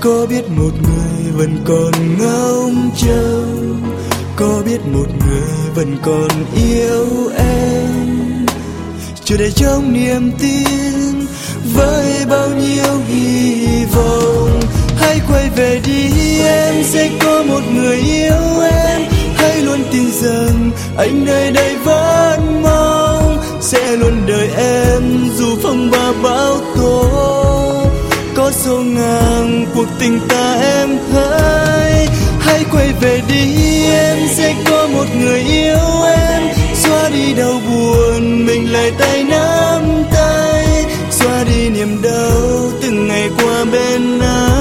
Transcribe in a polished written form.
Có biết một người vẫn còn ngóng trông, có biết một người vẫn còn yêu em, chờ đợi trong niềm tin với bao nhiêu hy vọng. Hãy quay về đi, em sẽ có một người yêu em. Hãy luôn tin rằng anh nơi đây vẫn mong sẽ luôn đợi em, dù phong ba bão tố có sâu ngang cuộc tình ta em hãy. Hãy quay về đi, em sẽ có một người yêu em. Xóa đi đau buồn, mình lại tay nắm tay, xóa đi niềm đau từng ngày qua bên anh.